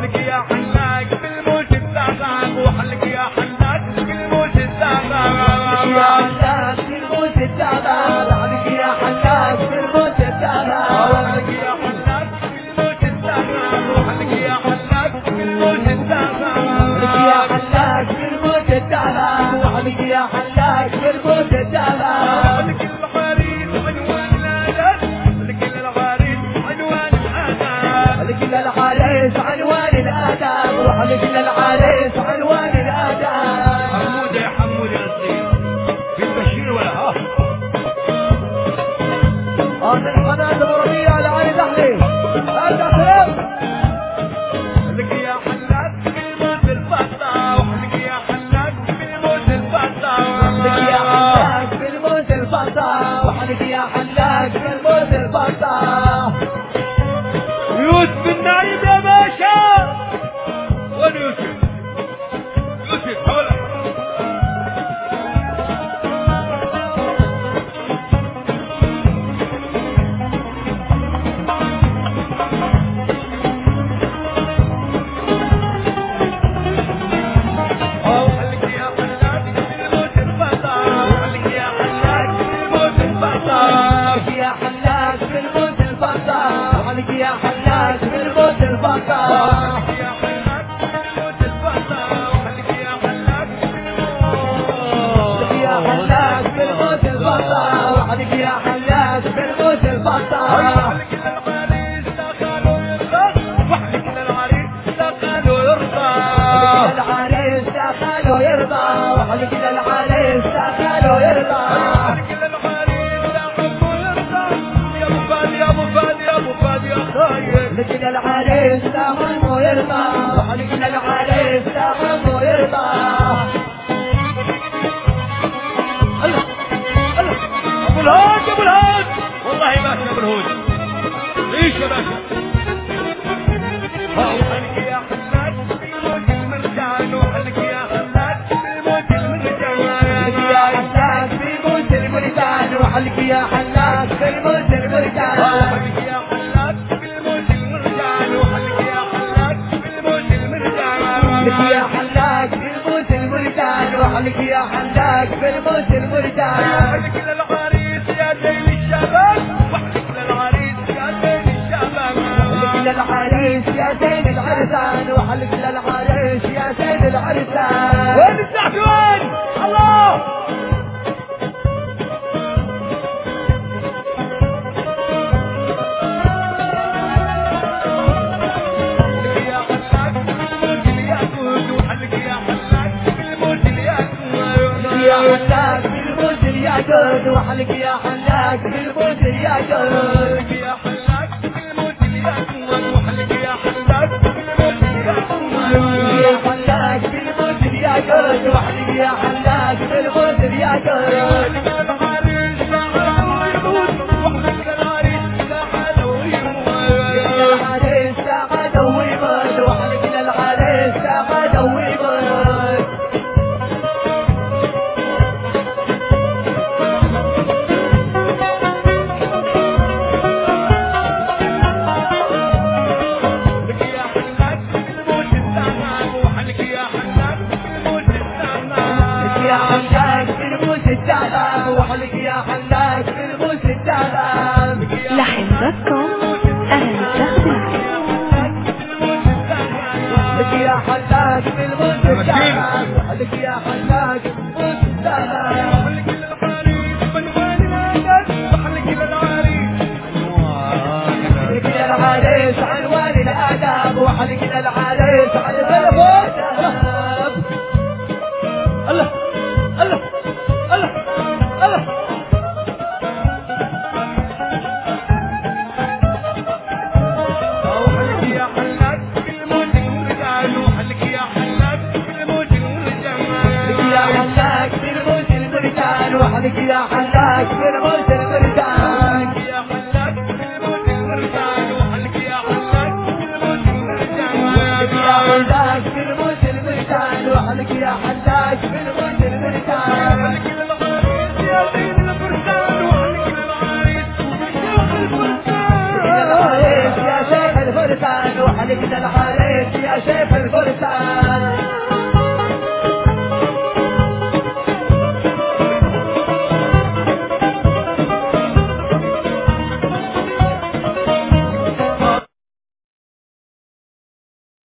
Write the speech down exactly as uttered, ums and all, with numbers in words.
وحلك يا حلاق بالموت الزعزع وحلك يا حلاق بالموت الزعزع يا حلاق بالموت الزعزع وحلك يا حلاق بالموت الزعزع وحلك يا حلاق بالموت الزعزع وحلك يا حلاق بالموت الزعزع يا حلاق بالموت الزعزع وحلك يا حلاق بالموت الزعزع لك العريس عنوان الادب لك العريس عنوان الادب لك العريس عنوان الادب وحلك العريس عنوان الادب حمود يا حمود يا صغير في البشير ولا ها هذا القناة الربيع على عين تحلي ارجع سلام لك يا حلاق بالموت الفطا وحلك يا حلاق بالموت الفطا لك يا حلاق بالموت الفطا وحلك يا حلاق بالموت الفطا يوسف النايم يا باشا وين يوسف يوسف حولك وحلك يا حلاق بالموت الفطا وحلك يا حلاق بالموت الفطا لك يا حلاق بالموت الفطا وحلك يا حلاق بالموت الفطا يا حلاق بالموت الفطا وحلك يا حلاق لك يا حلاق بالموت الفطا وحلك يا حلاق بالموت الفطا وحلك للعريس لا قالوا يرضى وحلك للعريس لا قالوا يرضى العريس دخلوا يرضى وحلك للعريس دخلوا يرضى وحلك للعريس لا حبوا يرضى يا ابو فادي يا ابو فادي يا ابو فادي يا خايف لك للعريس دخلوا يرضى وحلك للعريس دخلوا يرضى الله الله ابو الهود يا ابو الهود والله باشا ابو الهود ليش يا باشا وحلك يا حلاق بالموت المرجان وحلك يا حلاق بالموت المرجان لك يا حلاق بالموت المرجان وحلك يا حلاق بالموت المرجان وحلك يا حلاق بالموت المرجان وحلك يا حلاق بالموت المرجان لك يا حلاق بالموت المرجان وحلك يا حلاق بالموت المرجان وحلك للعريس يا زين الشباب وحلك للعريس يا زين الشباب وحلك للعريس يا زين العرسان وحلك للعريس يا زين العرسان وين الساعة وين الله وحلك يا حلاق بالموت الياقوت وحلك يا حلاق بالموت الياقوت يا حلاق بالموت الياقوت وحلك يا حلاق بالموت الياقوت يا حلاق بالموت الياقوت وحلك يا حلاق بالموت الياقوت يا حلاق بالموت الياقوت وحلك يا حلاق بالموت الياقوت وحلك للعريس لا حلو يموت وحلك للعريس لا حلو يموت العريس ساقط ويموت وحلك للعريس ساقط ويموت لك يا حلاق بالموت الزعزع وحلك يا حلاق بالموت الزعزع يا حلاق بالموت الزعزع وحلك يا حلاق بالموت الزعزع لحن دوت كوم أهلا وسهلا. لك يا حلاق بالموت الزعزع وحلك يا حلاق بالموت الزعزع وحلك للعريس بنوان الادب وحلك للعريس وحلك للعريس عنوان الادب وحلك للعريس عنوان الادب الله الله الله الله وحلك يا حلاق بالموت المرجان وحلك يا حلاق بالموت المرجان لك يا حلاق بالموت المرجان وحلك يا حلاق بالموت المرجان يا حلاق بالموت المرجان وحلك يا حلاق بالموت المرجان لك يا حلاق بالموت المرجان وحلك يا حلاق بالموت المرجان وحلك للعريس يا زين الفرسان وحلك للعريس يا شيخ الفرسان العريس يا شيخ الفرسان وحلك للعريس